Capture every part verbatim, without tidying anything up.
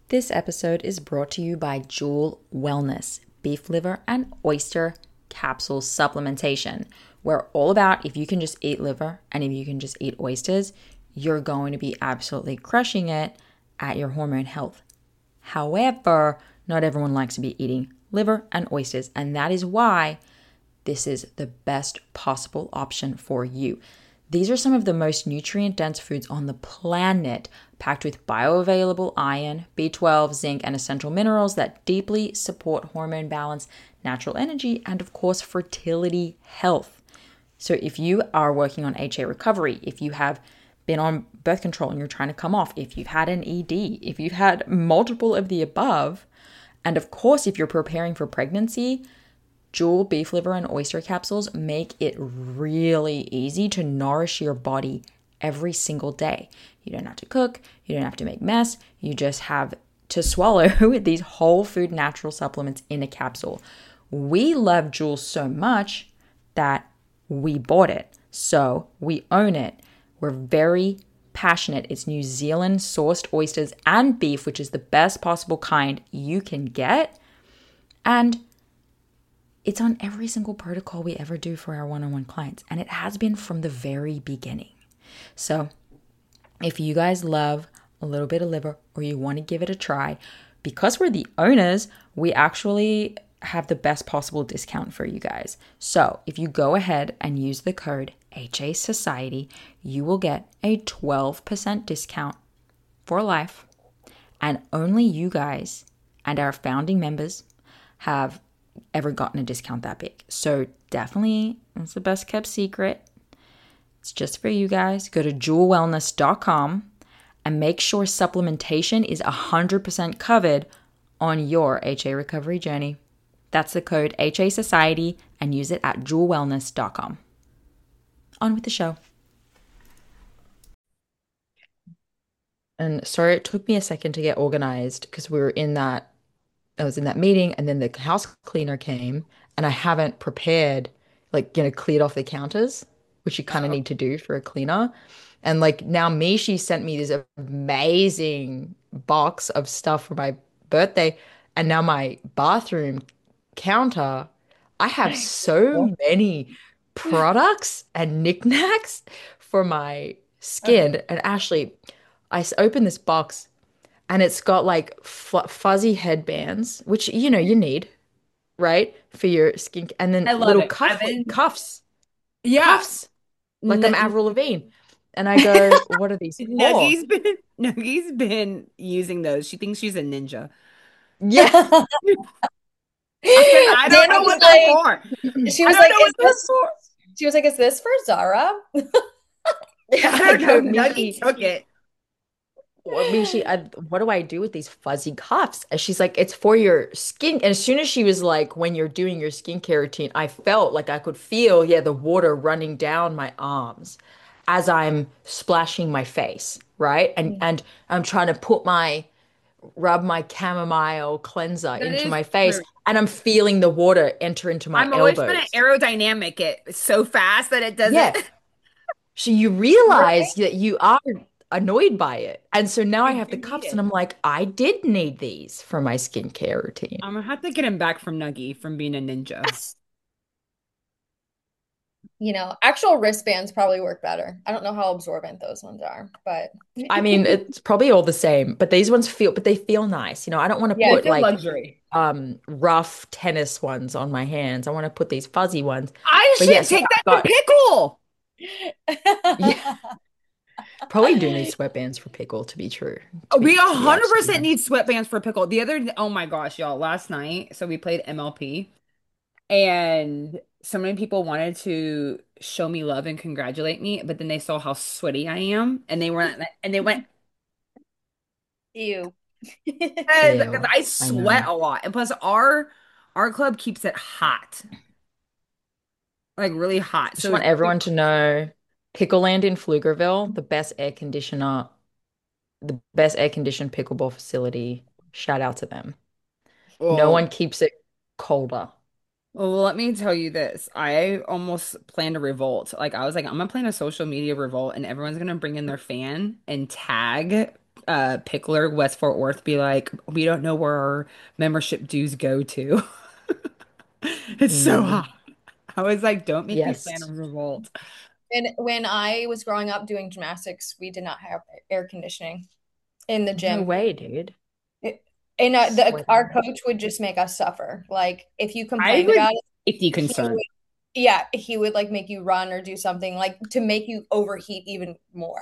This episode is brought to you by Jewel Wellness, beef liver and oyster capsule supplementation. We're all about if you can just eat liver and if you can just eat oysters, you're going to be absolutely crushing it at your hormone health. However, not everyone likes to be eating liver and oysters, and that is why this is the best possible option for you. These are some of the most nutrient-dense foods on the planet, packed with bioavailable iron, B twelve, zinc, and essential minerals that deeply support hormone balance, natural energy, and of course, fertility health. So if you are working on H A recovery, if you have been on birth control and you're trying to come off, if you've had an E D, if you've had multiple of the above, and of course, if you're preparing for pregnancy, Jewel beef liver and oyster capsules make it really easy to nourish your body every single day. You don't have to cook, you don't have to make mess, you just have to swallow these whole food natural supplements in a capsule. We love Jewel so much that we bought it. So we own it. We're very passionate. It's New Zealand sourced oysters and beef, which is the best possible kind you can get. And it's on every single protocol we ever do for our one-on-one clients, and it has been from the very beginning. So if you guys love a little bit of liver or you want to give it a try, because we're the owners, we actually have the best possible discount for you guys. So if you go ahead and use the code H A Society, you will get a twelve percent discount for life, and only you guys and our founding members have ever gotten a discount that big. So definitely, it's the best kept secret. It's just for you guys. Go to jewel wellness dot com and make sure supplementation is one hundred percent covered on your H A recovery journey. That's the code H A Society and use it at jewel wellness dot com. On with the show. And sorry, it took me a second to get organized because we were in that I was in that meeting and then the house cleaner came and I haven't prepared, like, you know, cleared off the counters, which you kind of Oh, need to do for a cleaner. And like now Mishi sent me this amazing box of stuff for my birthday. And now my bathroom counter, I have so many products and knickknacks for my okay. skin. And Ashley, I s- opened this box and it's got like f fuzzy headbands, which you know you need, right, for your skin, and then I love little it. I've cuff been, cuffs, yeah. cuffs, like I'm N Avril Lavigne. And I go, what are these for? Nuggie's been Nuggie's been using those. She thinks she's a ninja. Yeah, I said, I don't Dana know was what that's like, for. she I was don't like, know is what that's this, for. she was like, is this for Zara? yeah. I I don't go, know. Nuggie Mishi, took it. what, Mishi, I, what do I do with these fuzzy cuffs? And she's like, it's for your skin. And as soon as she was like, when you're doing your skincare routine, I felt like I could feel, yeah, the water running down my arms as I'm splashing my face, right? And and I'm trying to put my rub my chamomile cleanser That into is my face, true. and I'm feeling the water enter into my I'm always trying to elbows. aerodynamic it so fast that it doesn't. Yeah. So you Right? realize that you are annoyed by it. And so now I I have the do need cups and it. I'm like, I did need these for my skincare routine. I'm gonna have to get him back from Nuggie from being a ninja. You know, actual wristbands probably work better. I don't know how absorbent those ones are, but I mean, it's probably all the same, but these ones feel, but they feel nice. You know, I don't want to yeah, They put feel like luxury. um rough tennis ones on my hands. I want to put these fuzzy ones. I But should yes, take I've that to got, pickle. yeah, probably do need sweatbands for pickle to be true, to We be to be absolutely one hundred percent need honest. sweatbands for pickle. The other, oh my gosh, y'all, last night, so we played M L P and so many people wanted to show me love and congratulate me, but then they saw how sweaty I am and they weren't, and they went, Ew. because Ew, I I sweat know. a lot. And plus our our club keeps it hot, like really hot. Just So want everyone to know Pickle Land in Pflugerville, the best air conditioner, the best air conditioned pickleball facility. Shout out to them. No well, one keeps it colder. well, let me tell you this. I almost planned a revolt. Like I was like, I'm gonna plan a social media revolt and everyone's gonna bring in their fan and tag uh Pickler, West Fort Worth, be like, we don't know where our membership dues go to. It's so Mm, hot. I was like, don't make me plan a yes. revolt. And when I was growing up doing gymnastics, we did not have air conditioning in the No gym. way, dude. It- and uh, the our Sweating. coach would just make us suffer. Like if you I complained was about it, safety he concerned. would, yeah, he would like make you run or do something like to make you overheat even more,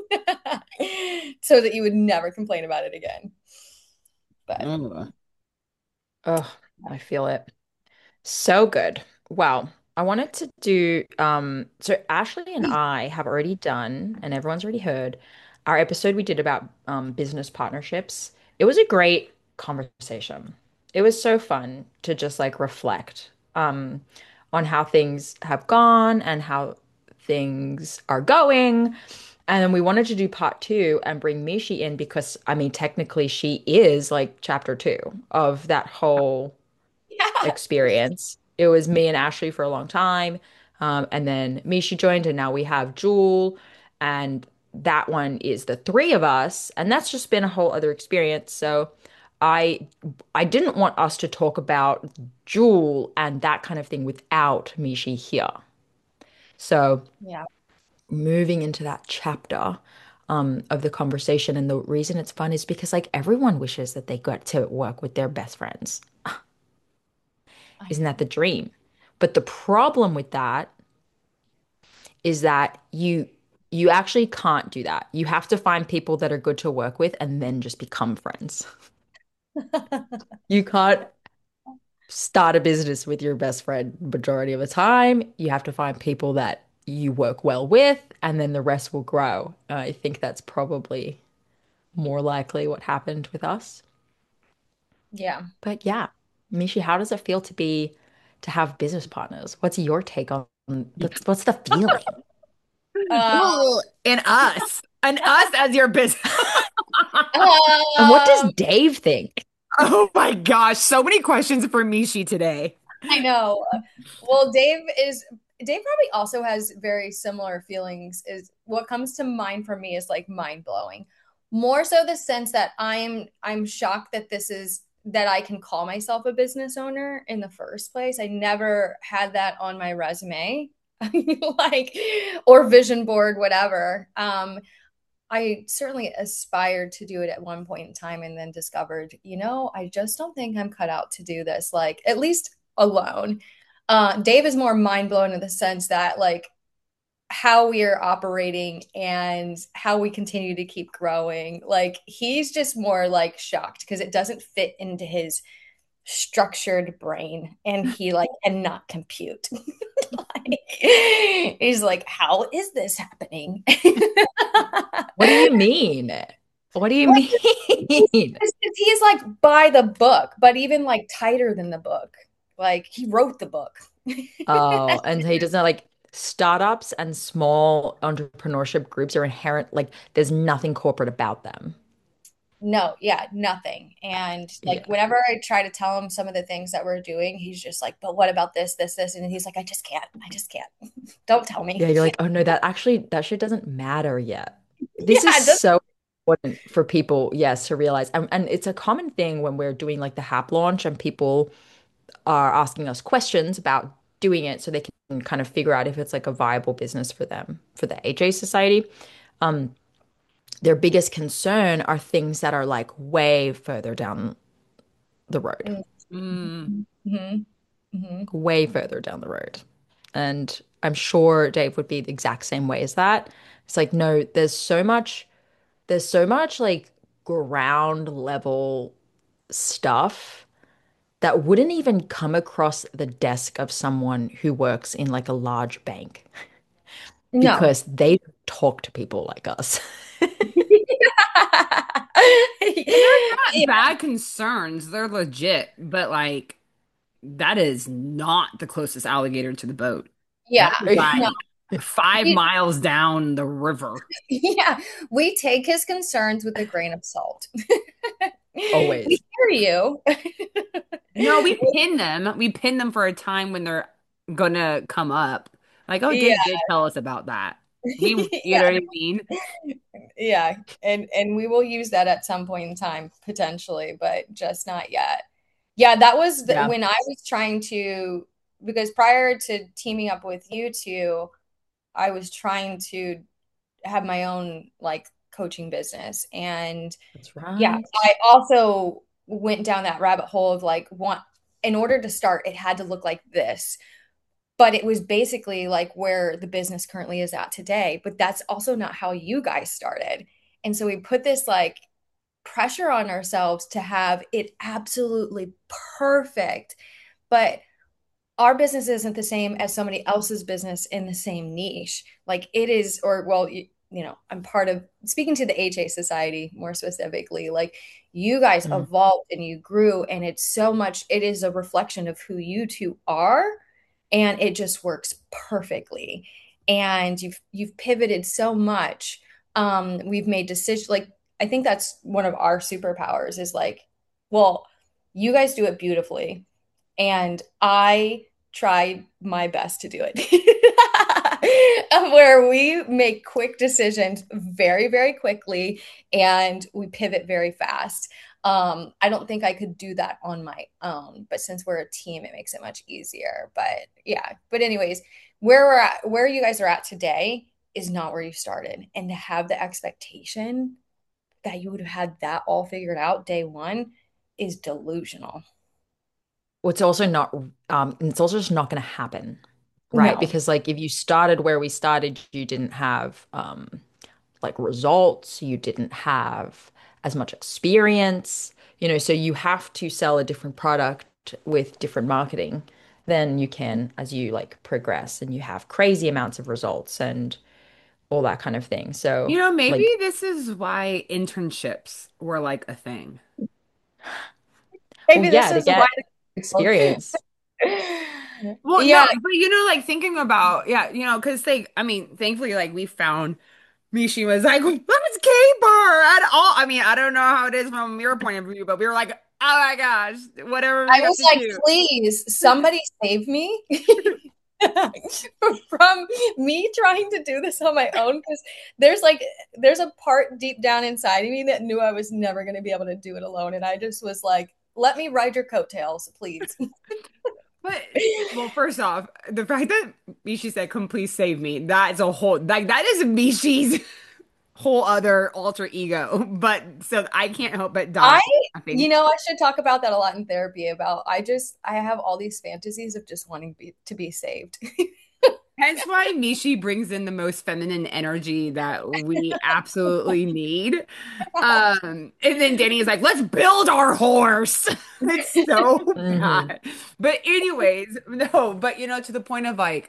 so that you would never complain about it again. But Ugh. Oh, I feel it. So good. Wow. I wanted to do um so Ashley and I have already done, and everyone's already heard, our episode we did about um business partnerships. It was a great conversation. It was so fun to just like reflect um on how things have gone and how things are going. And then we wanted to do part two and bring Mishi in because I mean technically she is like chapter two of that whole yeah, experience. It was me and Ashley for a long time. Um, and then Mishi joined, and now we have Jewel. And that one is the three of us. And that's just been a whole other experience. So I I didn't want us to talk about Jewel and that kind of thing without Mishi here. So yeah, moving into that chapter um, of the conversation, and the reason it's fun is because like everyone wishes that they got to work with their best friends. I Isn't that know. the dream? But the problem with that is that you you actually can't do that. You have to find people that are good to work with and then just become friends. You can't start a business with your best friend majority of the time. You have to find people that you work well with, and then the rest will grow. I think that's probably more likely what happened with us. Yeah. But yeah, Mishi, how does it feel to be to have business partners? What's your take on what's what's the feeling? Uh, Well, and us. And us as your business. And what does um, Dave think? Oh my gosh, so many questions for Mishi today. I know. Well, Dave is Dave probably also has very similar feelings. Is what comes to mind for me is like mind blowing. More so the sense that I'm I'm shocked that this is that I can call myself a business owner in the first place. I never had that on my resume. Like or vision board, whatever. Um, I certainly aspired to do it at one point in time and then discovered, you know, I just don't think I'm cut out to do this, like at least alone. Uh, Dave is more mind blown in the sense that, like, how we are operating and how we continue to keep growing. Like, he's just more like shocked because it doesn't fit into his structured brain and he like cannot compute. Like, he's like, how is this happening? What do you mean? What do you Like mean? he's, he's like by the book, but even like tighter than the book. Like he wrote the book. Oh, and he doesn't like startups and small entrepreneurship groups are inherent, like there's nothing corporate about them. No, yeah, nothing. And like Yeah. whenever I try to tell him some of the things that we're doing, he's just like, but what about this, this, this? And he's like, I just can't. I just can't. Don't tell me. Yeah, you're like, oh no, that actually that shit doesn't matter yet. This is Yeah, it doesn't. so important for people, yes, to realize. And, and it's a common thing when we're doing like the Hap launch and people are asking us questions about doing it so they can kind of figure out if it's like a viable business for them, for the A J Society. Um, their biggest concern are things that are like way further down the road, Mm. Mm-hmm. Mm-hmm. way further down the road. And I'm sure Dave would be the exact same way as that. It's like, no, there's so much, there's so much like ground level stuff that wouldn't even come across the desk of someone who works in like a large bank No. because they talk to people like us. And they're not Yeah. bad concerns. They're legit, but like that is not the closest alligator to the boat. Yeah. That is No. like five We, miles down the river. yeah. We take his concerns with a grain of salt. We Always. hear you. No, we pin them. We pin them for a time when they're gonna come up. Like, oh, Yeah. Dave did tell us about that. We, you know Yeah. what I mean? Yeah, and and we will use that at some point in time potentially, but just not yet. Yeah, that was the, Yeah. when I was trying to, because prior to teaming up with you two, I was trying to have my own like coaching business. And That's yeah, right. I also went down that rabbit hole of like want in order to start, it had to look like this. But it was basically like where the business currently is at today. But that's also not how you guys started. And so we put this like pressure on ourselves to have it absolutely perfect. But our business isn't the same as somebody else's business in the same niche. Like it is, or well, you, you know, I'm part of speaking to the H A Society more specifically. Like you guys Mm. evolved and you grew, and it's so much, it is a reflection of who you two are, and it just works perfectly. And you've you've pivoted so much. Um, we've made decisions like I think that's one of our superpowers is like, well, you guys do it beautifully and I tried my best to do it. Where we make quick decisions very, very quickly and we pivot very fast. Um, I don't think I could do that on my own, but since we're a team, it makes it much easier. But yeah, but anyways, where we're at, where you guys are at today is not where you started. And to have the expectation that you would have had that all figured out day one is delusional. Well, it's also not, um, it's also just not going to happen, right? No. Because like if you started where we started, you didn't have um like results, you didn't have as much experience, you know, so you have to sell a different product with different marketing than you can as you like progress and you have crazy amounts of results and all that kind of thing. So You know, maybe like, this is why internships were like a thing. well, Maybe this yeah, to is why get experience. Well, no, yeah, but you know, like thinking about, yeah, you know, because they, I mean, thankfully, like we found Mishi was like, let's keep her at all. I mean, I don't know how it is from your point of view, but we were like, oh my gosh, whatever I we have was to like, do. please, somebody save me from me trying to do this on my own. Because there's like, there's a part deep down inside of me that knew I was never going to be able to do it alone. And I just was like, let me ride your coattails, please. But well, first off, the fact that Mishi said, "Come please save me," that is a whole like that is Mishi's whole other alter ego. But so I can't help but die I, laughing. you know, I should talk about that a lot in therapy about I just, I have all these fantasies of just wanting to be, to be saved. Hence why Mishi brings in the most feminine energy that we absolutely need. Um, and then Danny is like, let's build our horse. It's so Hmm. bad. But anyways, no, but you know, to the point of like,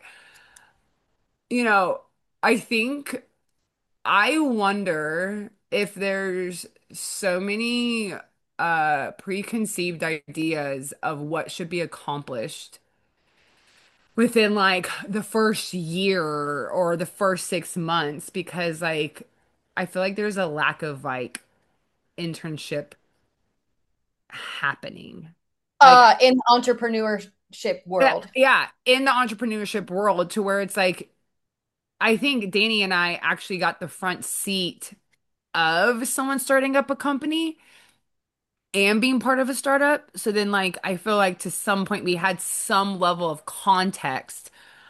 you know, I think I wonder if there's so many uh preconceived ideas of what should be accomplished within like the first year or the first six months because like I feel like there's a lack of like internship happening. Like uh, in the entrepreneurship yeah, world. yeah, in the entrepreneurship world to where it's like I think Danny and I actually got the front seat of someone starting up a company and being part of a startup. So then like I feel like to some point we had some level of context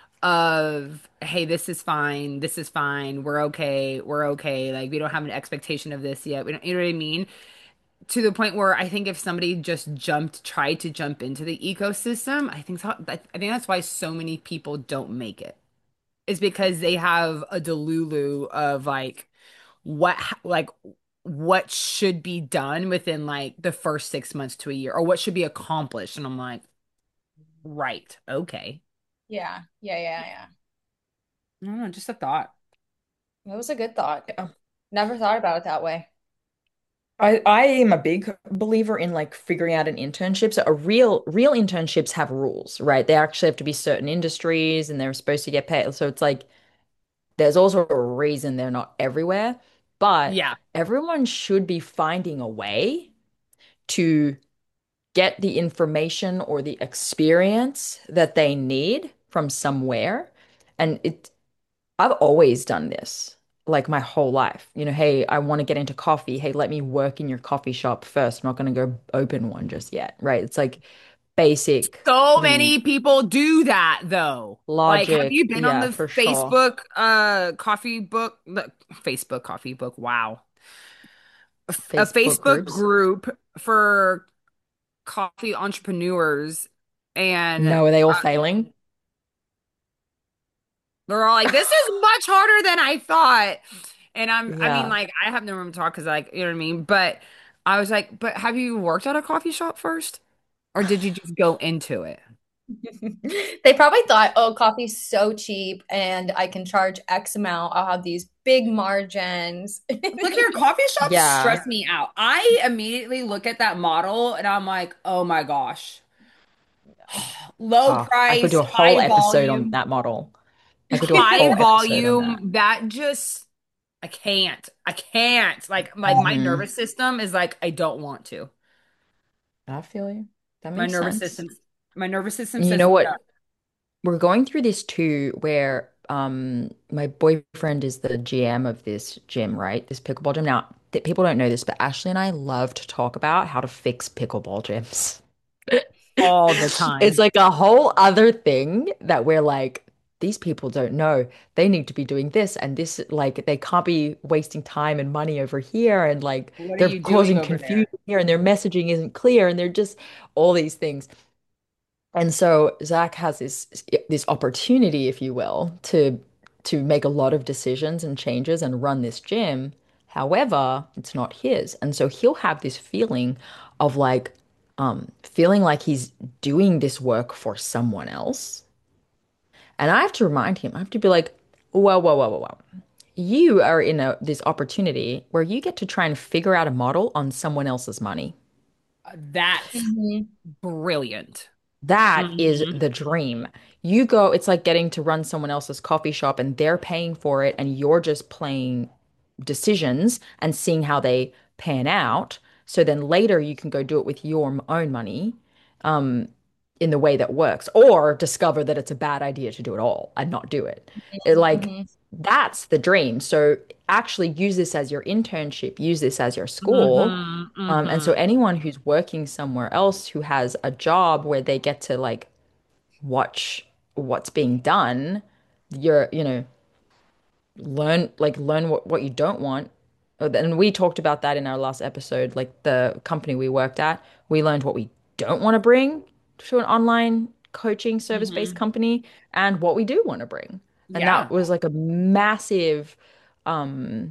of hey, this is fine, this is fine, we're okay, we're okay. Like we don't have an expectation of this yet. We don't, you know what I mean? To the point where I think if somebody just jumped, tried to jump into the ecosystem, I think so, I think that's why so many people don't make it. Is because they have a delulu of like what like what should be done within like the first six months to a year or what should be accomplished. And I'm like, right, okay. Yeah, yeah, yeah, yeah. I don't know, just a thought. It was a good thought. Yeah. Never thought about it that way. I, I am a big believer in like figuring out an internship. So a real real internships have rules, right? They actually have to be certain industries and they're supposed to get paid. So it's like there's also a reason they're not everywhere, but Yeah. everyone should be finding a way to get the information or the experience that they need from somewhere. And it I've always done this. like my whole life. You know, hey, I want to get into coffee. Hey, let me work in your coffee shop first. I'm not going to go open one just yet, right? It's like basic So mm, many people do that though. Like, have you logic. been on Yeah, the for sure. Facebook uh coffee book, the Facebook coffee book? Wow. A, f- a Facebook Facebook groups. group for coffee entrepreneurs, and No, are they all failing? they're all like, "This is much harder than I thought." And I'm, I mean, Yeah. like, I have no room to talk because, like, you know what I mean. But I was like, "But have you worked at a coffee shop first, or did you just go into it?" They probably thought, oh, coffee's so cheap and I can charge X amount. I'll have these big margins. Look here, coffee shops Yeah. stress me out. I immediately look at that model and I'm like, oh my gosh. Low Oh, I could do price, a whole high episode on volume, that model. I could do a high whole episode on that. volume. That just, I can't. I can't. Like, like my Hmm. nervous system is like, I don't want to. I feel you. That My makes nervous sense. system, my nervous system And you says know no. what? We're going through this too, where um my boyfriend is the G M of this gym, right? This pickleball gym. Now, th people don't know this, but Ashley and I love to talk about how to fix pickleball gyms. All the It's time. like a whole other thing that we're like, these people don't know. They need to be doing this and this, like they can't be wasting time and money over here, and like What are they're you doing causing over confusion there? here and their messaging isn't clear and they're just all these things. And so Zach has this this opportunity, if you will, to to make a lot of decisions and changes and run this gym. However, it's not his. And so he'll have this feeling of like um feeling like he's doing this work for someone else. And I have to remind him, I have to be like, whoa, whoa, whoa, whoa, whoa. You are in a this opportunity where you get to try and figure out a model on someone else's money. That's Mhm. brilliant. That is Mhm. the dream. You go, it's like getting to run someone else's coffee shop and they're paying for it and you're just playing decisions and seeing how they pan out. So then later you can go do it with your m- own money, um, in the way that works, or discover that it's a bad idea to do it all and not do it. It like Mhm. that's the dream. So actually use this as your internship, use this as your school. Mhm. Um, and so Mhm. anyone who's working somewhere else who has a job where they get to like watch what's being done, you're, you know, learn like learn what, what you don't want. Uh, And we talked about that in our last episode, like the company we worked at, we learned what we don't want to bring to an online coaching service-based Mhm. company and what we do want to bring. And that Yeah. was like a massive um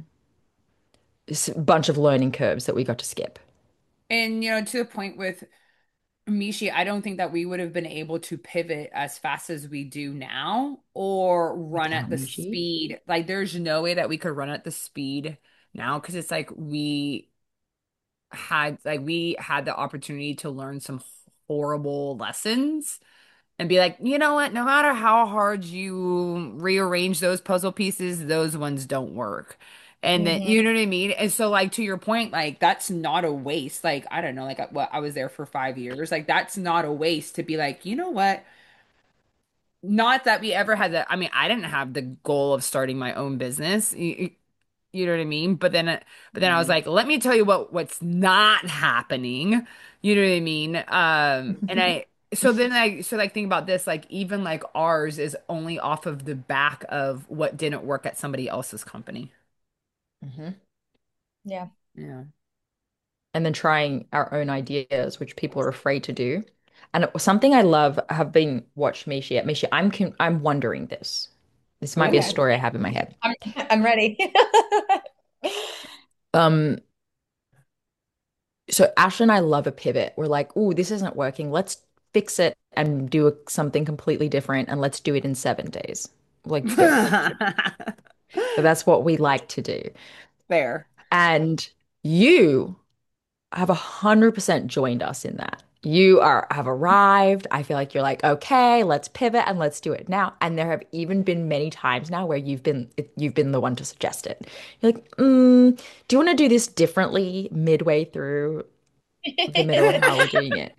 s- bunch of learning curves that we got to skip. And you know, to the point with Mishi, I don't think that we would have been able to pivot as fast as we do now or run at Without the Mishi. speed. Like, there's no way that we could run at the speed now because it's like we had like we had the opportunity to learn some horrible lessons and be like, you know what, no matter how hard you rearrange those puzzle pieces, those ones don't work. And then, Mhm. you know what I mean? And so, like, to your point, like, that's not a waste. Like, I don't know, like, what I was there for five years. Like, that's not a waste to be like, you know what? Not that we ever had that. I mean, I didn't have the goal of starting my own business. You, you know what I mean? But then, but then I was Mhm. like, let me tell you what what's not happening. You know what I mean? Um, and I so then I so like think about this, like even like ours is only off of the back of what didn't work at somebody else's company. Mhm. Yeah. Yeah. And then trying our own ideas, which people are afraid to do. And it was something I love, have been watched Mishi at Mishi. I'm con I'm wondering this. This might be a Okay. Ooh. story I have in my head. I'm I'm ready. Um, so Ash and I love a pivot. We're like, oh, this isn't working. Let's fix it and do a, something completely different, and let's do it in seven days. Like very easy. But that's what we like to do. Fair. And you have a hundred percent joined us in that. You are have arrived. I feel like you're like, okay, let's pivot and let's do it now. And there have even been many times now where you've been you've been the one to suggest it. You're like, mm, do you want to do this differently midway through the middle of how we're doing it?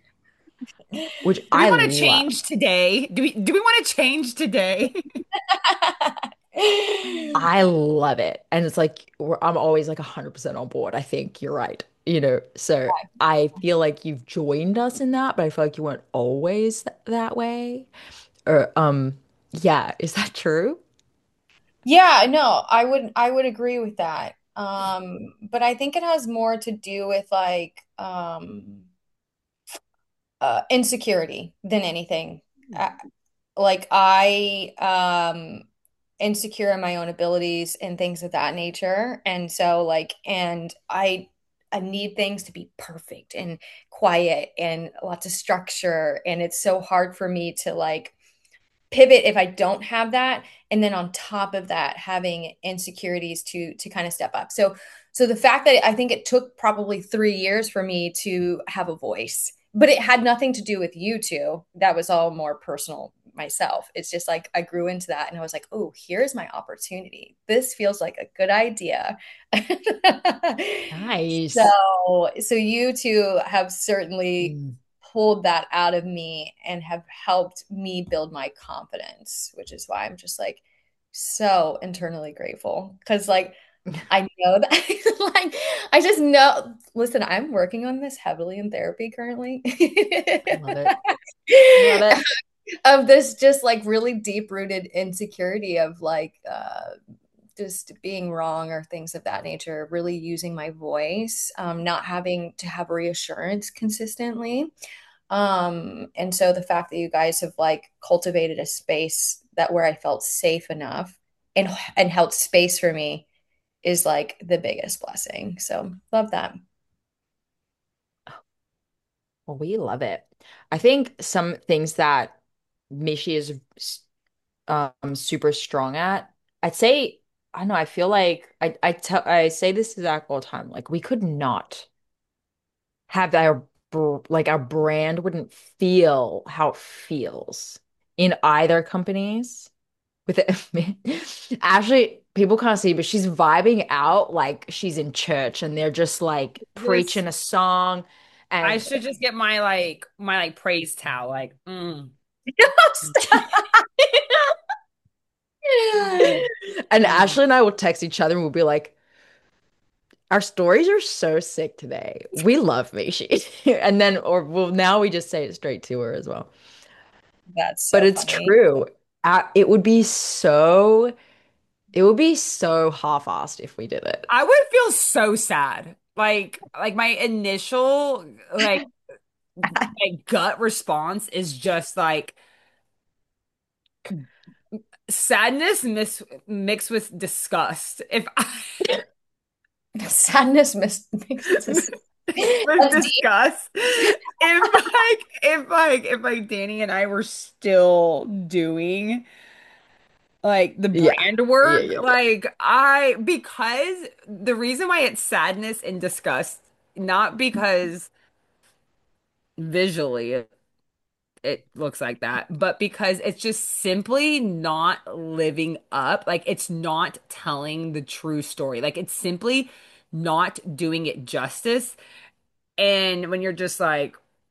Which Do we I want to love. change today? Do we do we want to change today? I love it. And it's like we're, I'm always like one hundred percent on board. I think you're right. You know, so I feel like you've joined us in that, but I feel like you weren't always th that way. Or um yeah, is that true? Yeah, no, I would I would agree with that. Um, but I think it has more to do with like um uh insecurity than anything. Uh, like I um insecure in my own abilities and things of that nature. And so like and I I need things to be perfect and quiet and lots of structure. And it's so hard for me to like pivot if I don't have that. And then on top of that, having insecurities to to kind of step up. So so the fact that I think it took probably three years for me to have a voice, but it had nothing to do with you two. That was all more personal myself. It's just like I grew into that and I was like, oh, here's my opportunity. This feels like a good idea. Nice. So so you two have certainly Mm. pulled that out of me and have helped me build my confidence, which is why I'm just like so internally grateful. Because like I know that like I just know, listen, I'm working on this heavily in therapy currently. I love it. I love it. Of this just like really deep rooted insecurity of like uh just being wrong or things of that nature, really using my voice, um, not having to have reassurance consistently. Um, and so the fact that you guys have like cultivated a space that where I felt safe enough and and held space for me is like the biggest blessing. So love that. Well, we love it. I think some things that Mishi is um super strong at, I'd say, I don't know, I feel like I I tell I say this to Zach all the time. Like we could not have our br- like our brand wouldn't feel how it feels in either companies with it. Ashley, people can't see, but she's vibing out like she's in church and they're just like This preaching a song. I And should just get my like my like praise towel. Like, mm, mm, and mm. Ashley and I will text each other and we'll be like, our stories are so sick today. We love Mishi. And then, or well, now we just say it straight to her as well. That's But so it's funny. true. Uh, it would be so, it would be so half-assed if we did it. I would feel so sad. Like like my initial like my gut response is just like sadness mis mixed with disgust. If I Sadness mis- makes it just with that's deep. disgust, if like if like if like Danny and I were still doing like the Yeah. brand Yeah, work, yeah, yeah. like I because the reason why it's sadness and disgust, not because visually it looks like that, but because it's just simply not living up. Like it's not telling the true story. Like it's simply not doing it justice. And when you're just like,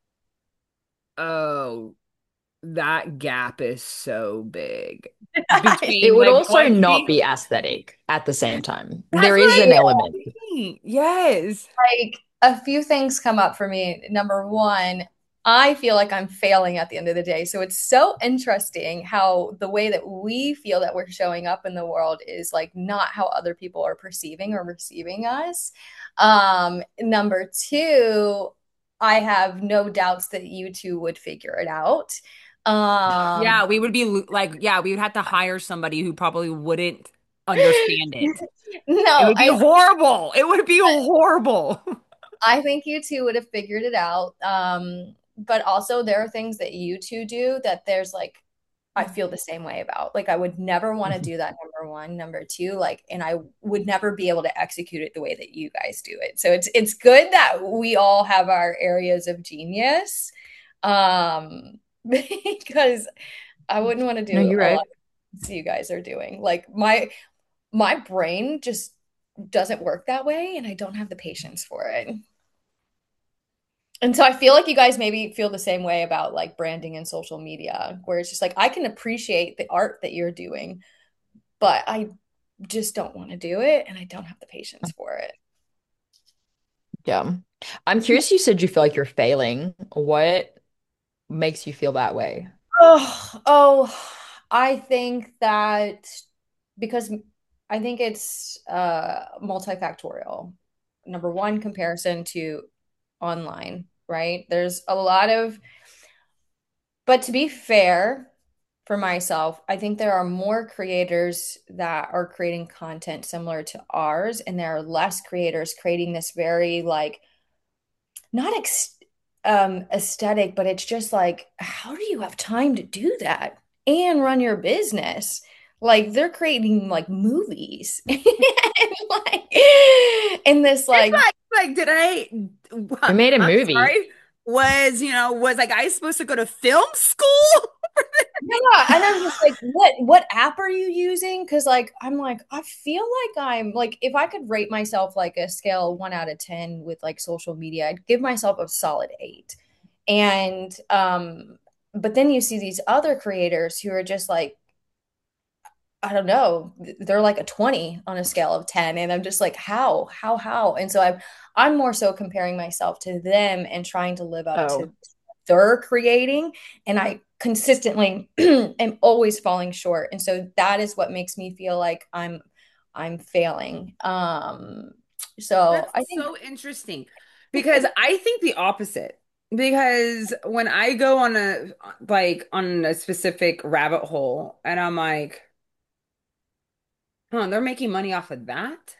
oh, that gap is so big It between would like also what's not being, be aesthetic at the same time. that's There what is an I element. mean. Yes. Like a few things come up for me. Number one, I feel like I'm failing at the end of the day. So it's so interesting how the way that we feel that we're showing up in the world is like not how other people are perceiving or receiving us. Um, number two, I have no doubts that you two would figure it out. Um, Yeah, we would be lo- like, yeah, we would have to hire somebody who probably wouldn't understand it. It no, would be I horrible. It would be horrible. I think you two would have figured it out. Um, but also there are things that you two do that there's like I feel the same way about. Like I would never want to do that, number one. Number two, like, and I would never be able to execute it the way that you guys do it. So it's it's good that we all have our areas of genius. Um, because I wouldn't want to No, do you're a lot right. of things you guys are doing. Like my my brain just doesn't work that way, and I don't have the patience for it. And so I feel like you guys maybe feel the same way about like branding and social media, where it's just like I can appreciate the art that you're doing, but I just don't want to do it and I don't have the patience for it. Yeah. I'm curious, you said you feel like you're failing. What makes you feel that way? Oh, oh, I think that because I think it's uh multifactorial. Number one, comparison to online, right? There's a lot of, but to be fair for myself, I think there are more creators that are creating content similar to ours, and there are less creators creating this very like not ex um aesthetic, but it's just like, how do you have time to do that and run your business? Like they're creating like movies and like in this It's like like, like, did I, We made a I'm movie. sorry, was, you know, was like I supposed to go to film school? yeah, and I'm just like, what what app are you using? Because like I'm like, I feel like I'm like if I could rate myself like a scale one out of ten with like social media, I'd give myself a solid eight. And um, but then you see these other creators who are just like, I don't know, they're like a twenty on a scale of ten. And I'm just like, how, how, how? And so I'm I'm more so comparing myself to them and trying to live up to Oh, they're creating. And I consistently am always falling short. And so that is what makes me feel like I'm I'm failing. Um, so That's I think so interesting because I think the opposite. Because when I go on a like on a specific rabbit hole and I'm like, huh, they're making money off of that?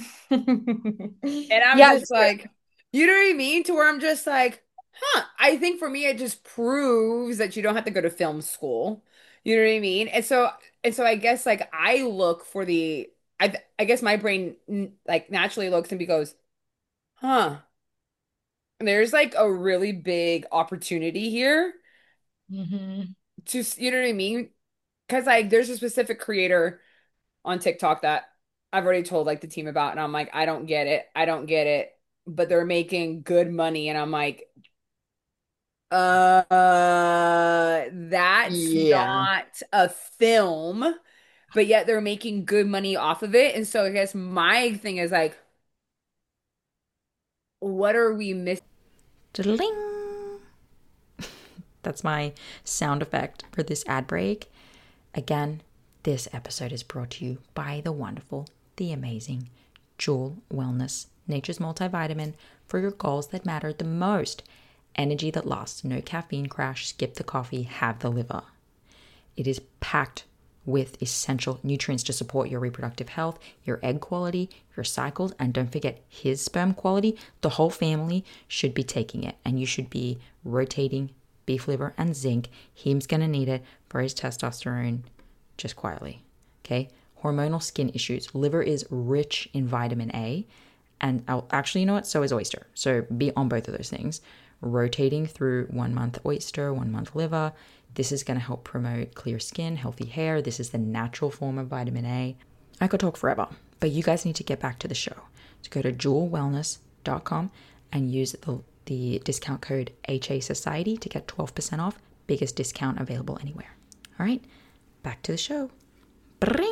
And I'm yeah, just like, you know what I mean? To where I'm just like, huh. I think for me, it just proves that you don't have to go to film school. You know what I mean? And so, and so I guess like I look for the, I, I guess my brain n- like naturally looks and goes, huh, there's like a really big opportunity here Mhm. to, you know what I mean? Because like there's a specific creator on TikTok that I've already told like the team about, and I'm like, I don't get it. I don't get it. But they're making good money, and I'm like, uh, that's yeah. not a film, but yet they're making good money off of it. And so I guess my thing is like, what are we missing? Ding. That's my sound effect for this ad break. Again, this episode is brought to you by the wonderful, the amazing Jewel Wellness, nature's multivitamin for your goals that matter the most. Energy that lasts, no caffeine crash, skip the coffee, have the liver. It is packed with essential nutrients to support your reproductive health, your egg quality, your cycles, and don't forget his sperm quality. The whole family should be taking it, and you should be rotating beef liver and zinc. Him's gonna need it for his testosterone, just quietly. Okay? Hormonal skin issues. Liver is rich in vitamin A, and I'll, actually, you know what? So is oyster. So be on both of those things. Rotating through one month oyster, one month liver. This is going to help promote clear skin, healthy hair. This is the natural form of vitamin A. I could talk forever, but you guys need to get back to the show. So go to jewel wellness dot com and use the, the discount code H A Society to get twelve percent off. Biggest discount available anywhere. All right, back to the show. Bring.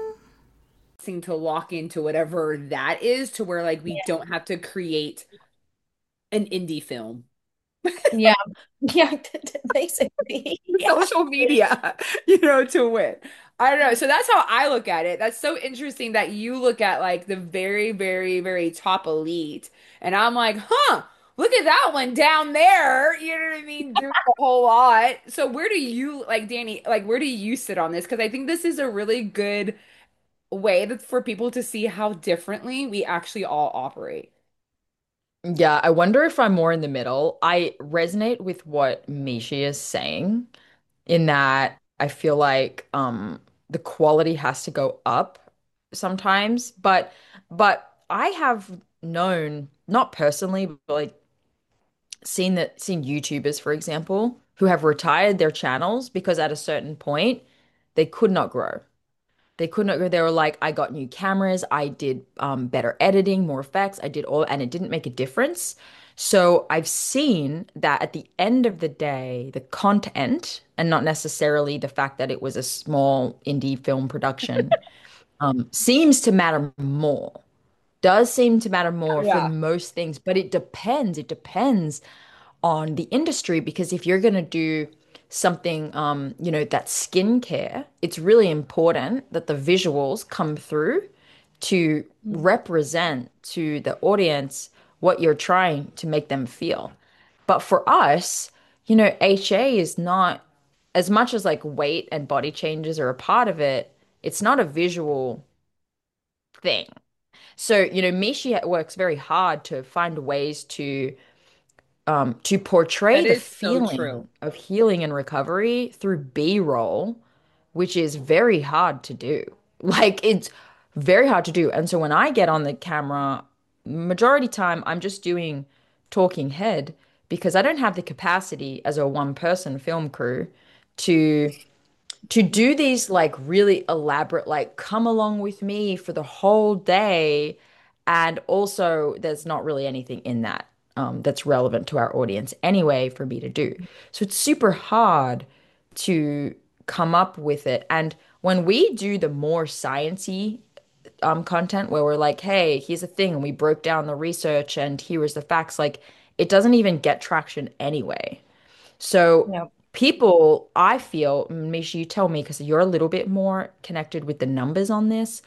To lock into whatever that is to where like we don't have to create an indie film. yeah, yeah, basically. Yeah. Social media, you know, to win. I don't know. So that's how I look at it. That's so interesting that you look at like the very, very, very top elite. And I'm like, huh, look at that one down there. You know what I mean? Doing a whole lot. So where do you, like, Danny, like, where do you sit on this? Because I think this is a really good way that, for people to see how differently we actually all operate. Yeah, I wonder if I'm more in the middle. I resonate with what Mishi is saying in that I feel like um the quality has to go up sometimes, but but I have known, not personally, but like seen that seen YouTubers, for example, who have retired their channels because at a certain point they could not grow. They could not go. They were like, I got new cameras, I did um, better editing, more effects, I did all, and it didn't make a difference. So I've seen that at the end of the day, the content, and not necessarily the fact that it was a small indie film production, um, seems to matter more. Does seem to matter more for Yeah. most things, but it depends. It depends on the industry because if you're going to do something, um, you know, that's skincare, it's really important that the visuals come through to represent to the audience what you're trying to make them feel. But for us, you know, H A is not as much as like weight and body changes are a part of it, it's not a visual thing. So, you know, Mishi works very hard to find ways to um, to portray That the is so true. feeling of healing and recovery through B-roll, which is very hard to do. Like it's very hard to do. And so when I get on the camera, majority time I'm just doing talking head because I don't have the capacity as a one person film crew to to do these like really elaborate, like come along with me for the whole day. And also, there's not really anything in that um, that's relevant to our audience anyway for me to do. So it's super hard to come up with it. And when we do the more sciencey um, content where we're like, hey, here's a thing, and we broke down the research and here is the facts, like it doesn't even get traction anyway. So No. people, I feel, Misha, you tell me because you're a little bit more connected with the numbers on this.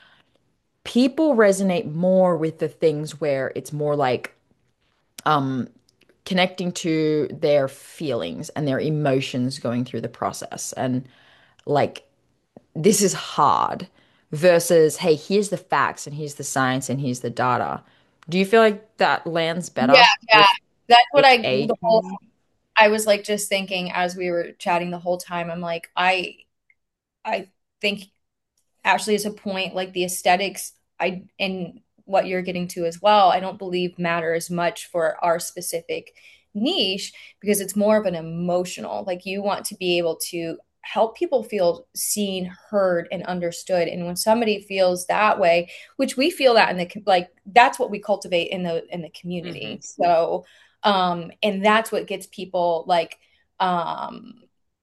People resonate more with the things where it's more like um connecting to their feelings and their emotions going through the process. And like this is hard versus, hey, here's the facts and here's the science and here's the data. Do you feel like that lands Yeah, better yeah. with That's what I A the whole I? I was like just thinking as we were chatting the whole time. I'm like, I I think Ashley is a point like the aesthetics I and what you're getting to as well, I don't believe matter as much for our specific niche because it's more of an emotional. Like you want to be able to help people feel seen, heard, and understood. And when somebody feels that way, which we feel that in the like that's what we cultivate in the in the community. Hmm. So um and that's what gets people like um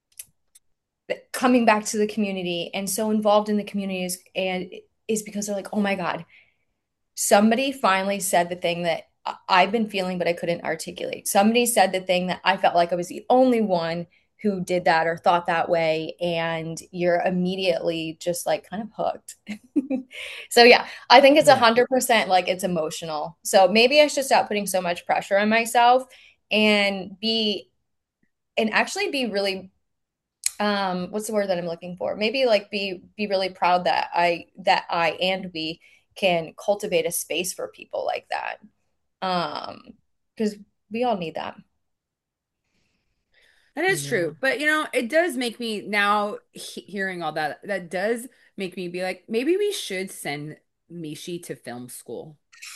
coming back to the community and so involved in the communities and is because they're like, oh my God, somebody finally said the thing that I- have been feeling, but I couldn't articulate. Somebody said the thing that I felt like I was the only one who did that or thought that way. And you're immediately just like kind of hooked. So yeah, I think it's a Yeah. hundred percent like it's emotional. So maybe I should stop putting so much pressure on myself and be and actually be really um what's the word that I'm looking for, maybe like be be really proud that i that I and we can cultivate a space for people like that, um because we all need that. That is Yeah. true. But you know, it does make me now he hearing all that, that does make me be like, maybe we should send Mishi to film school.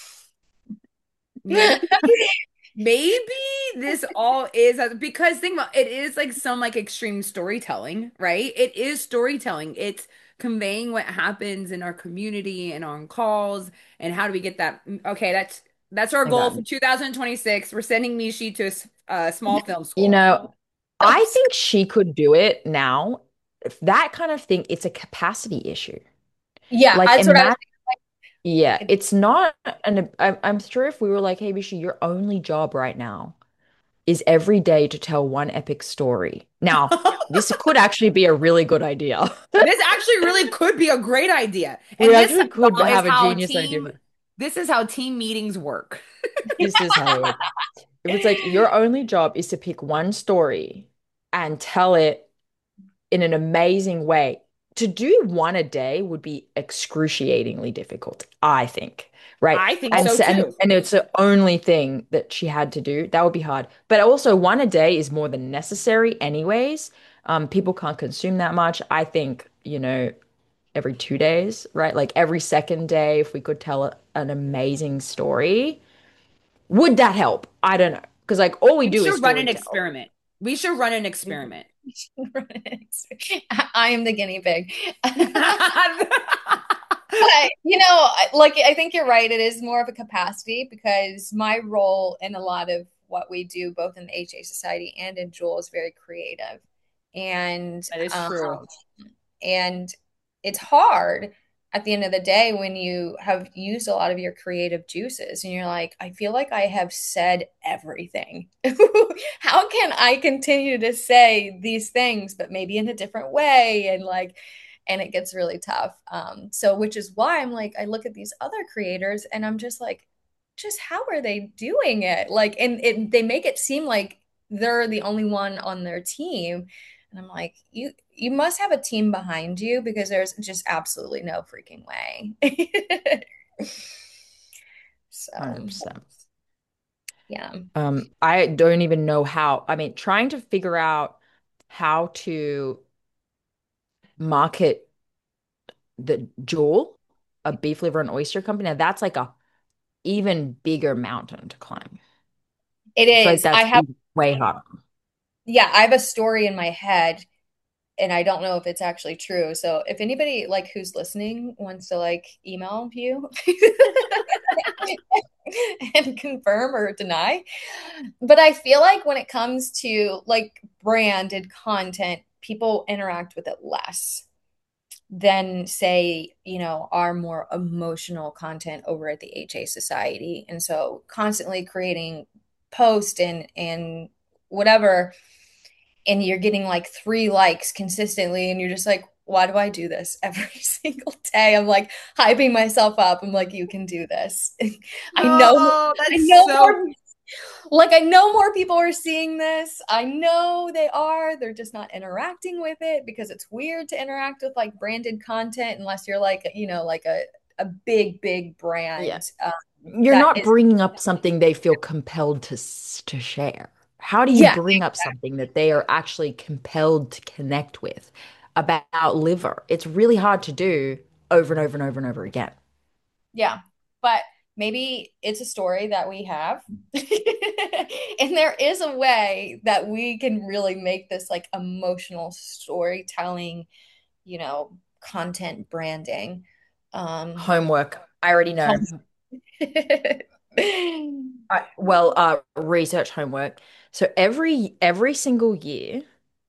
Maybe maybe this all is because think about it is like some like extreme storytelling, right? It is storytelling. It's conveying what happens in our community and on calls and how do we get that? Okay, that's that's our My goal for God. two thousand twenty-six. We're sending Mishi to a s- a small film You school. know, I think she could do it now. If that kind of thing, it's a capacity issue. Yeah, Like, that's what I was imagine, yeah, thinking. it's not an, I'm, I'm sure if we were like, hey, Bishi, your only job right now is every day to tell one epic story. Now, this could actually be a really good idea. This actually really could be a great idea. We And this, actually could y'all, is have a how genius idea team here. this is how team meetings work. This is how it works. It was like your only job is to pick one story and tell it in an amazing way. To do one a day would be excruciatingly difficult, I think. Right. I think And so so, and, too. and it's the only thing that she had to do. That would be hard. But also one a day is more than necessary anyways. Um, people can't consume that much. I think, you know, every two days, right? Like every second day, if we could tell a- an amazing story, would that help? I don't know. Because like all we We do is should run story an tell. experiment. We should run an experiment. I am the guinea pig. But, you know, I- like I think you're right. It is more of a capacity because my role in a lot of what we do, both in the H A Society and in Jewel, is very creative. And That is um, true. and it's hard at the end of the day when you have used a lot of your creative juices and you're like, I feel like I have said everything. How can I continue to say these things, but maybe in a different way? And like, and it gets really tough. Um, so, which is why I'm like, I look at these other creators and I'm just like, just how are they doing it? Like, and it, they make it seem like they're the only one on their team. And I'm like, you you must have a team behind you because there's just absolutely no freaking way. So, one hundred percent. yeah. Um, I don't even know how. I mean, trying to figure out how to market the Jewel, a beef liver and oyster company, now that's like a even bigger mountain to climb. It I feel like is. I that's have, way harder. yeah, I have a story in my head and I don't know if it's actually true. So if anybody like who's listening wants to like email you and confirm or deny. But I feel like when it comes to like branded content, people interact with it less than say, you know, our more emotional content over at the H A Society. And so constantly creating post and and whatever, and you're getting like three likes consistently, and you're just like, why do I do this every single day? I'm like hyping myself up. I'm like, you can do this. I know No, I that's know so. more like I know more people are seeing this. I know they are. They're just not interacting with it because it's weird to interact with like branded content unless you're like, you know, like a a big, big Yeah. brand um, You're that not is, bringing up something they feel compelled to s- to share. How do you yeah, bring up something that they are actually compelled to connect with about liver? It's really hard to do over and over and over and over again. yeah. But maybe it's a story that we have. And there is a way that we can really make this like emotional storytelling, you know, content branding. Um, Homework. I already know. I, well, uh, research homework. So every every single year,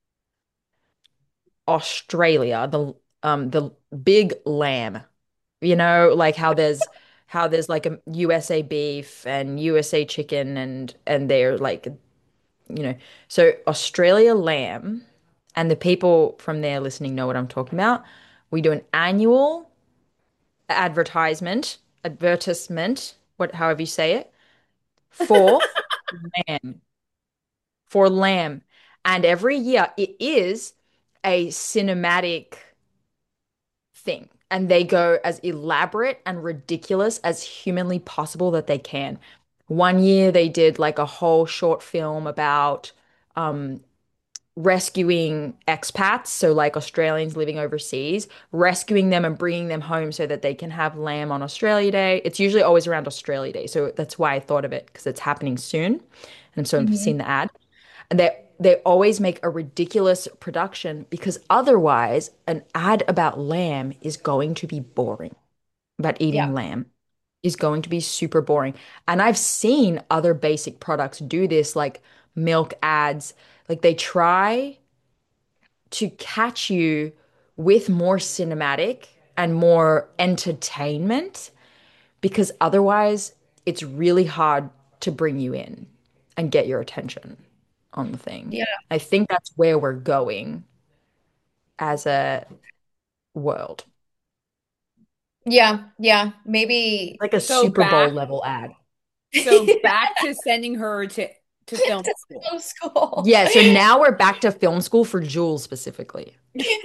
Australia, the um the big lamb, you know, like how there's how there's like a U S A beef and U S A chicken and and they're like, you know, so Australia lamb and the people from there listening know what I'm talking about. We do an annual advertisement, advertisement, what however you say it, for lamb. For lamb. And every year it is a cinematic thing. And they go as elaborate and ridiculous as humanly possible that they can. One year they did like a whole short film about um, rescuing expats, so like Australians living overseas, rescuing them and bringing them home so that they can have lamb on Australia Day. It's usually always around Australia Day. So that's why I thought of it because it's happening soon. And so I've mhm. seen the ad. And they they always make a ridiculous production because otherwise an ad about lamb is going to be boring. About Yeah. eating lamb is going to be super boring. And I've seen other basic products do this, like milk ads. Like they try to catch you with more cinematic and more entertainment because otherwise it's really hard to bring you in and get your attention on the thing. Yeah. I think that's where we're going as a world. Yeah. Yeah. Maybe Like a So Super Bowl back, level ad. so back to sending her to to film to school. film school. Yeah, so now we're back to film school for Jules specifically.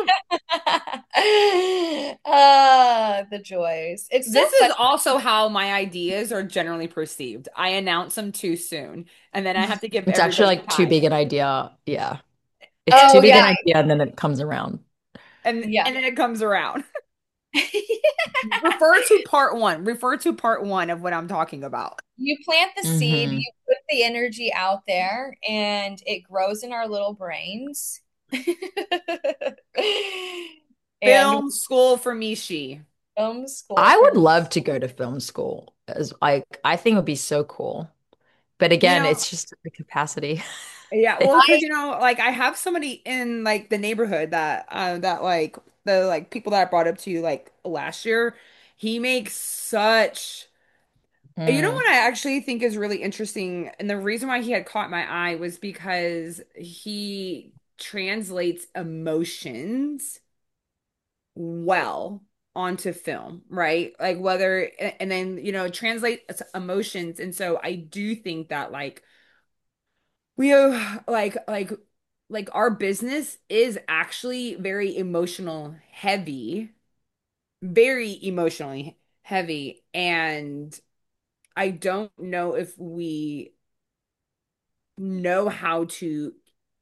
Ah, the joys. It's so This is funny. also how my ideas are generally perceived. I announce them too soon, and then I have to give It's actually everybody like too time. big an idea. Yeah. It's too Oh big yeah. an idea and then it comes around. And Yeah. and then it comes around. Refer to part one. Refer to part one of what I'm talking about. You plant the seed, Hmm. you put the energy out there, and it grows in our little brains. And Film school for Mishi. film school I for. would love to go to film school as like I think it would be so cool. But You again, know, it's just the capacity. yeah, well, because you know, like I have somebody in like the neighborhood that uh that like the like people that I brought up to you like last year, he makes such you know Hmm. what I actually think is really interesting, and the reason why he had caught my eye was because he translates emotions well onto film, right? Like whether and then you know translate emotions, and so I do think that like we have like like like our business is actually very emotional heavy, very emotionally heavy, and I don't know if we know how to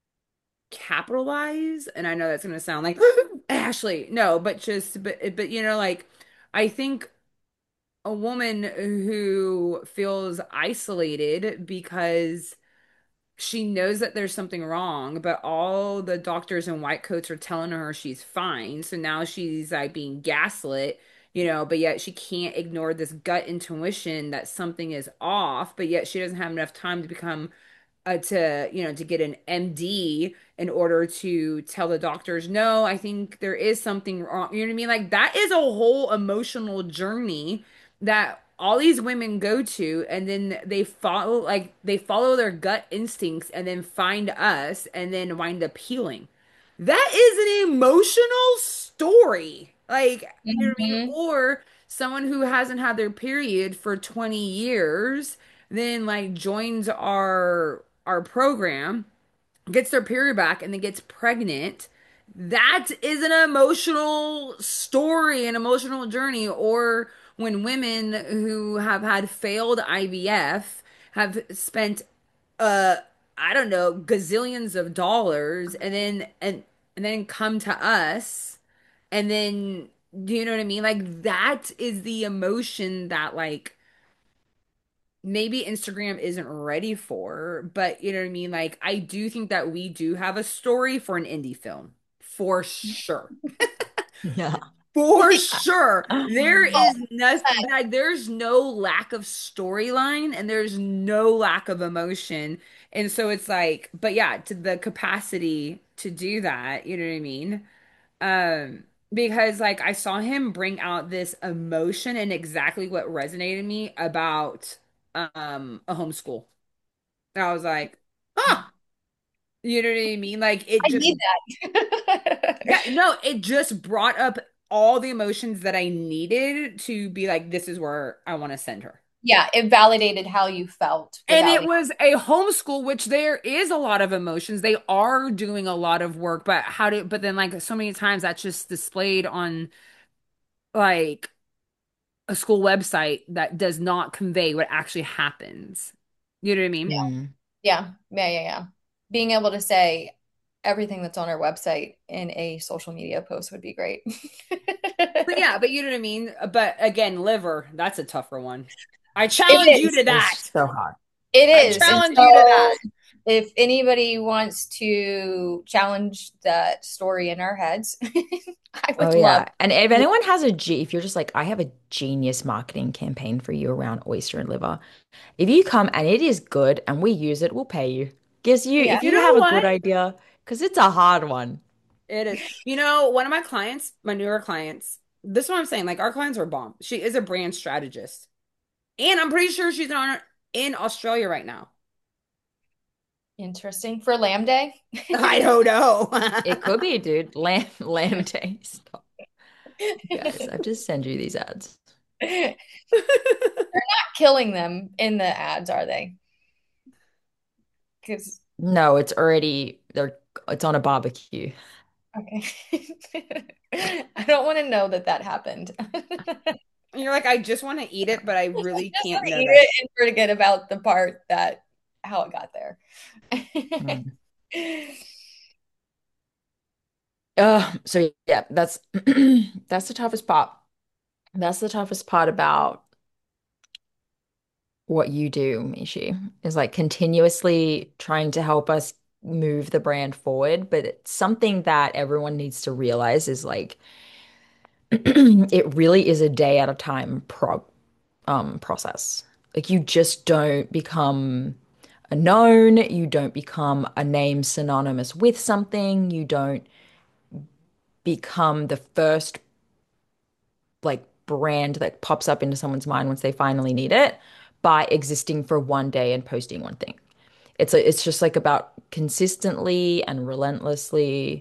capitalize. And I know that's going to sound like Ashley, no, but just but but you know like I think a woman who feels isolated because she knows that there's something wrong, but all the doctors in white coats are telling her she's fine. So now she's like being gaslit, you know, but yet she can't ignore this gut intuition that something is off, but yet she doesn't have enough time to become uh, to you know to get an M D in order to tell the doctors no, I think there is something wrong. You know what I mean? Like that is a whole emotional journey that all these women go to, and then they follow like they follow their gut instincts and then find us and then wind up healing. That is an emotional story. Like, you know what I mean? Mhm. Or someone who hasn't had their period for twenty years then like joins our our program, gets their period back, and then gets pregnant. That is an emotional story, an emotional journey. Or when women who have had failed I V F have spent uh I don't know, gazillions of dollars and then and and then come to us and then do you know what I mean? Like that is the emotion that like maybe Instagram isn't ready for, but you know what I mean? Like, I do think that we do have a story for an indie film, for sure. Yeah. For sure. There Oh, is nothing, like, there's no lack of storyline and there's no lack of emotion. And so it's like, but yeah, to the capacity to do that, you know what I mean? Um, because like I saw him bring out this emotion and exactly what resonated me about um a homeschool. And I was like, huh, you know what I mean? Like it I just need that. yeah, no, it just brought up all the emotions that I needed to be like, this is where I want to send her. Yeah, it validated how you felt And without it it. was a homeschool, which there is a lot of emotions. They are doing a lot of work, but how do, but then like so many times that's just displayed on like a school website that does not convey what actually happens. You know what I mean? Hmm. Yeah, yeah, yeah, yeah. Being able to say everything that's on our website in a social media post would be great. But yeah, but you know what I mean? But again, liver, that's a tougher one. I It challenge you is. to that. It's so hard. It I is. And challenge you to so that. if anybody wants to challenge that story in our heads, I Oh would love. yeah. And if anyone has a G, if you're just like, I have a genius marketing campaign for you around oyster and liver. If you come and it is good and we use it, we'll pay you. Guess you, Yeah. if You you know have a good what? idea, because it's a hard one. It is. You know, one of my clients, my newer clients, this is what I'm saying. Like our clients are bomb. She is a brand strategist. And I'm pretty sure she's on in Australia right now. Interesting. For Lamb Day? I don't know. It could be, dude. Lamb, lamb taste. Guys, I've just sent you these ads. Killing them in the ads, are they? Because No, it's already they're it's on a barbecue. okay. I don't want to know that that happened. And you're like, I just want to eat it, but I really Just want can't to know eat that. it and forget about the part that how it got there. Mm. Uh, so yeah, that's that's the toughest part. That's the toughest part about what you do, Mishi, is like continuously trying to help us move the brand forward. But it's something that everyone needs to realize is like it really is a day at a time pro um process. Like you just don't become a known, you don't become a name synonymous with something, you don't become the first like brand that pops up into someone's mind once they finally need it by existing for one day and posting one thing. It's a, it's just like about consistently and relentlessly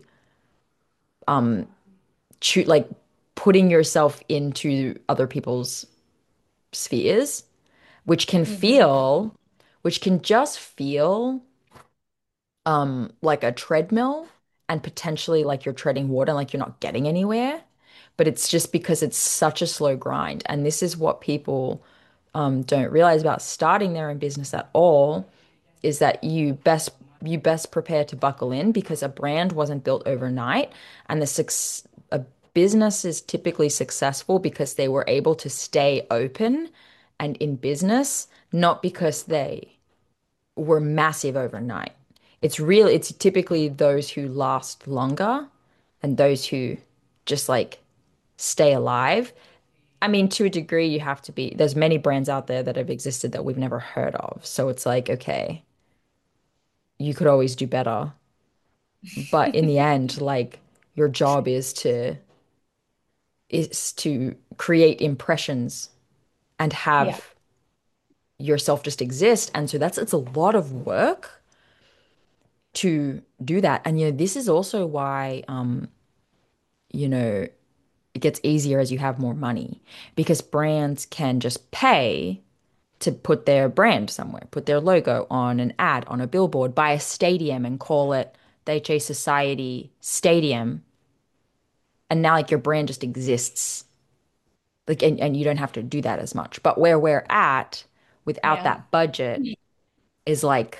choo- like putting yourself into other people's spheres, which can Hmm. feel, which can just feel um like a treadmill and potentially like you're treading water, like you're not getting anywhere. But it's just because it's such a slow grind. And this is what people um, don't realize about starting their own business at all is that you best you best prepare to buckle in because a brand wasn't built overnight, and the suc a business is typically successful because they were able to stay open and in business, not because they were massive overnight. It's real, it's typically those who last longer and those who just like stay alive. I mean, to a degree, you have to be, there's many brands out there that have existed that we've never heard of. So it's like, okay, you could always do better. But in the end, like your job is to is to create impressions and Yeah. have yourself just exist. And so that's it's a lot of work to do that. And you know, this is also why um, you know, it gets easier as you have more money because brands can just pay to put their brand somewhere, put their logo on an ad, on a billboard, buy a stadium and call it the H A Society Stadium. And now like your brand just exists. Like and, and you don't have to do that as much. But where we're at without Yeah. that budget is like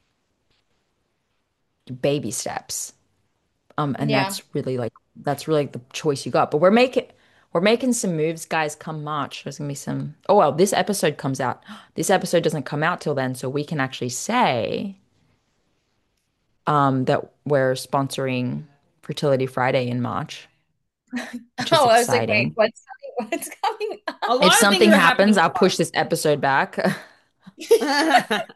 baby steps. Um, and Yeah. that's really like that's really like the choice you got. But we're making we're making some moves, guys, come March. There's gonna be some oh well, this episode comes out. This episode doesn't come out till then, so we can actually say um that we're sponsoring Fertility Friday in March, which is Oh, I was like, wait, exciting. what's coming? What's coming A up? If lot of things something are happens, happening I'll push this episode back. fast.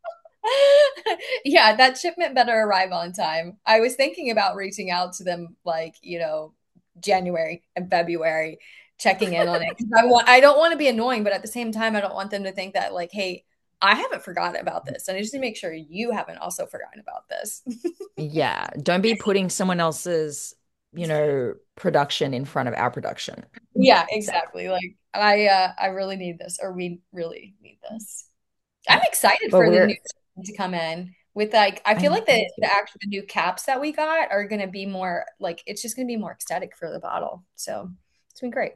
Yeah, that shipment better arrive on time. I was thinking about reaching out to them like, you know, January and February, checking in on it. 'Cause I want I don't want to be annoying, but at the same time, I don't want them to think that like, hey, I haven't forgotten about this. And I just need to make sure you haven't also forgotten about this. Yeah, don't be putting someone else's, you know, production in front of our production. Yeah, Exactly. exactly. Like I uh I really need this, or we really need this. I'm excited But for the new we're to come in with like I I feel know like me the too. the actual the new caps that we got are gonna be more like it's just gonna be more aesthetic for the bottle. So it's been great.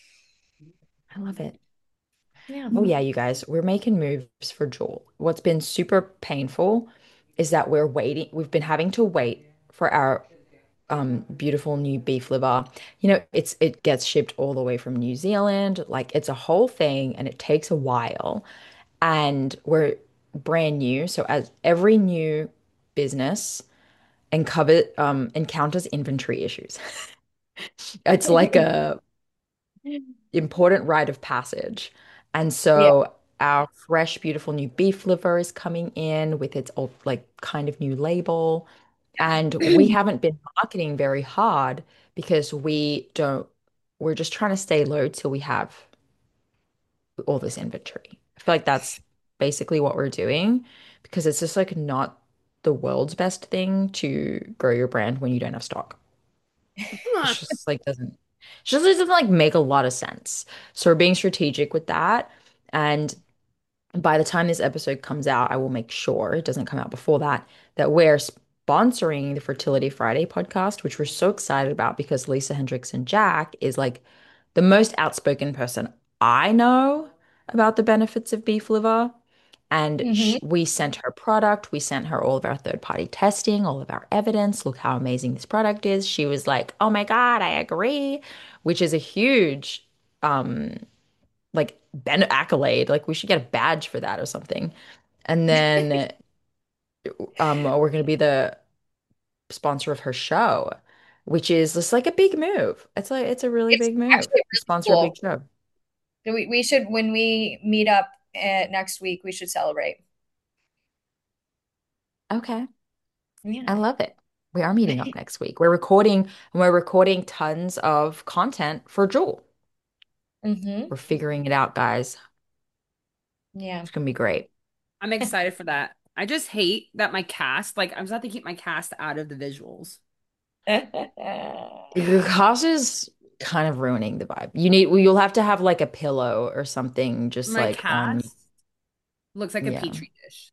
I love it. Yeah. Oh yeah, you guys, we're making moves for Jewel. What's been super painful is that we're waiting. We've been having to wait for our um beautiful new beef liver. You know, it's it gets shipped all the way from New Zealand. Like it's a whole thing and it takes a while. And we're brand new. So as every new business uncover um encounters inventory issues. It's like a important rite of passage. And Yeah. so our fresh, beautiful new beef liver is coming in with its old, like kind of new label. And we haven't been marketing very hard because we don't, we're just trying to stay low till we have all this inventory. I feel like that's basically what we're doing because it's just like not the world's best thing to grow your brand when you don't have stock. It's just like doesn't it just doesn't like make a lot of sense. So we're being strategic with that. And by the time this episode comes out, I will make sure it doesn't come out before that, that we're sponsoring the Fertility Friday podcast, which we're so excited about because Lisa Hendrickson Jack is like the most outspoken person I know about the benefits of beef liver. And sh Hmm. we sent her product, we sent her all of our third party testing, all of our evidence. Look how amazing this product is. She was like, "Oh my God, I agree," which is a huge um like ben accolade. Like we should get a badge for that or something. And then um we're gonna be the sponsor of her show. which is just like a big move. It's like it's a really It's big move actually to really sponsor a big cool. show. We we should when we meet up uh, next week, we should celebrate. Okay. I Yeah. love it. We are meeting up next week. We're recording and we're recording tons of content for Jewel. Mm-hmm. We're figuring it out, guys. Yeah. It's gonna be great. I'm excited for that. I just hate that my cast, like, I was have to keep my cast out of the visuals. Your cast is kind of ruining the vibe. You need, well, you'll have to have like a pillow or something just My like on. cast looks like a Yeah. petri dish.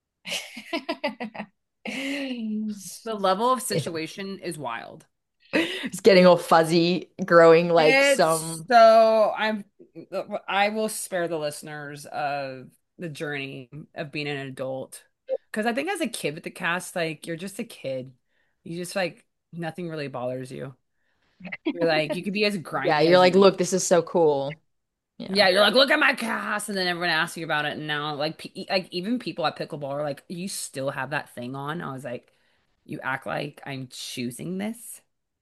The level of It- situation is wild. It's getting all fuzzy, growing like It's some. so I'm I will spare the listeners of the journey of being an adult. Because I think as a kid with the cast, like you're just a kid. You just like nothing really bothers you. You're like you could be as Yeah, grimy you're as like, you. look, this is so cool. Yeah. Yeah, you're like, look at my cast, and then everyone asks you about it, and now like pe like even people at pickleball are like, you still have that thing on? I was like, you act like I'm choosing this.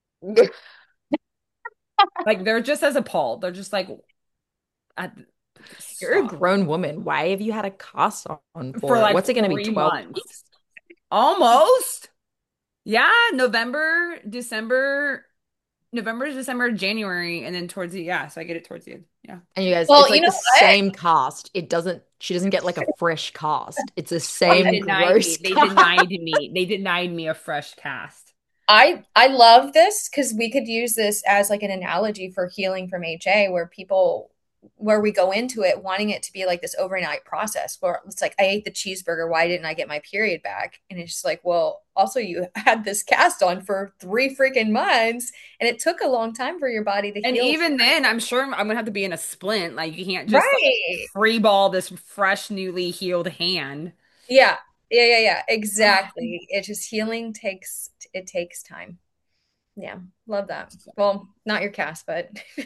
Like they're just as appalled. They're just like, at, You're a stop. grown woman. Why have you had a cast on For for? like What's it going to be? three twelve months. weeks? Almost. Yeah, November, December, November, December, January, and then towards the yeah, so I get it towards the end. Yeah. And you guys, Well, it's you like know the what? same cast. It doesn't, she doesn't get like a fresh cast. It's the They same denied me. gross They denied cast. me. They denied me a fresh cast. I I love this because we could use this as like an analogy for healing from H A, where people where we go into it wanting it to be like this overnight process where it's like I ate the cheeseburger, why didn't I get my period back? And it's just like, well, also you had this cast on for three freaking months, and it took a long time for your body to And heal. even then, I'm sure I'm gonna have to be in a splint. Like you can't just like Right. free ball this fresh, newly healed hand. Yeah. Yeah, yeah, yeah. Exactly. It just healing takes it takes time. Yeah. Love that. Well, not your cast, but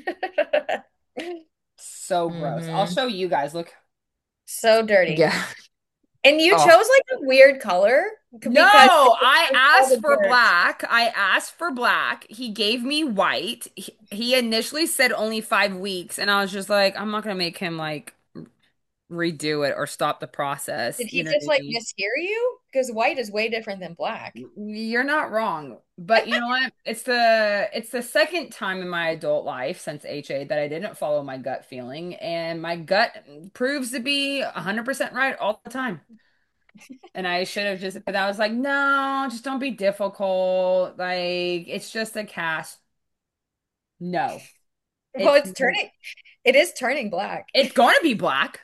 So gross. I'll Hmm. show you guys. Look. so dirty. Yeah. And you chose Oh, like a weird color No, because I it's all asked the for birds. black. I asked for black. He gave me white. He, he initially said only five weeks, and I was just like, I'm not gonna make him like redo it or stop the process. Did You he know what just I like mean? mishear you? Because white is way different than black. You're not wrong. But you know what? It's the it's the second time in my adult life since H A that I didn't follow my gut feeling, and my gut proves to be one hundred percent right all the time. And I should have just, but I was like, no, just don't be difficult. Like, it's just a cast. No, Well, it's it's turning. It is turning black. it's going to be black.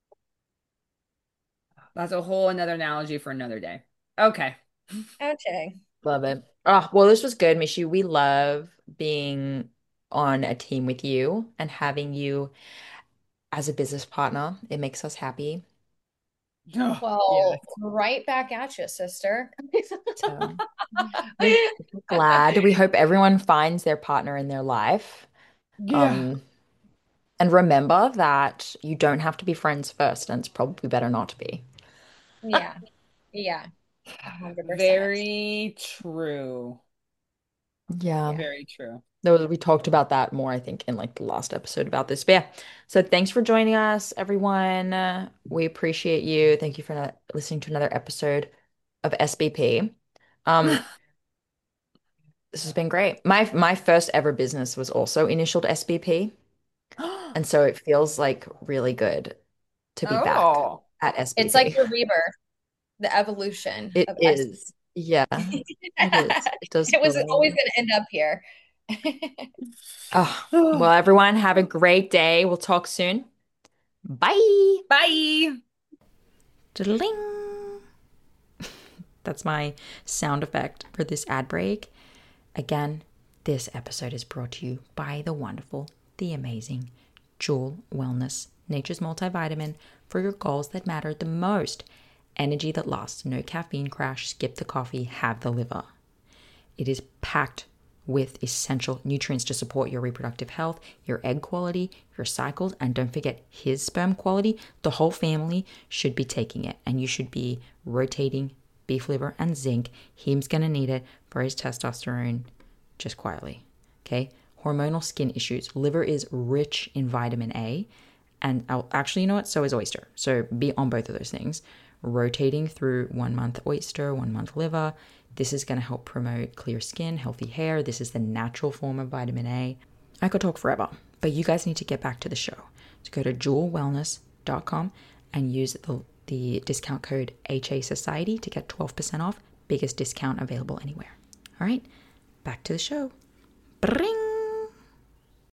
That's a whole another analogy for another day. Okay. Okay. love it. Oh, well, this was good, Mishi. We love being on a team with you and having you as a business partner. It makes us happy. Oh, Well, yes. right back at you, sister. So we're glad. We hope everyone finds their partner in their life. Yeah. Um, and remember that you don't have to be friends first, and it's probably better not to be. Yeah. Yeah. A hundred percent. Very true. Yeah. Very true. Though we talked about that more, I think, in like the last episode about this. But yeah, so thanks for joining us, everyone. Uh, we appreciate you. Thank you for not listening to another episode of S B P. Um, this has been great. My my first ever business was also initialed S B P, and so it feels like really good to be back Oh. at It's like S B P. the rebirth, the evolution It of S. is. Yeah, it is. It does It feel was really always good. going to end up here. Oh, well, everyone, have a great day. We'll talk soon. Bye. Bye. Diddling. That's my sound effect for this ad break. Again, this episode is brought to you by the wonderful, the amazing Jewel Wellness, nature's multivitamin for your goals that matter the most. Energy that lasts, no caffeine crash, skip the coffee, have the liver. It is packed with essential nutrients to support your reproductive health, your egg quality, your cycles, and don't forget his sperm quality. The whole family should be taking it, and you should be rotating beef liver and zinc. He's going to need it for his testosterone just quietly. Okay. Hormonal skin issues. Liver is rich in vitamin A. And I'll, actually, you know what? So is oyster. So be on both of those things. Rotating through one month oyster, one month liver. This is going to help promote clear skin, healthy hair. This is the natural form of vitamin A. I could talk forever, but you guys need to get back to the show. So go to jewel wellness dot com and use the, the discount code H A Society to get twelve percent off. Biggest discount available anywhere. All right, back to the show.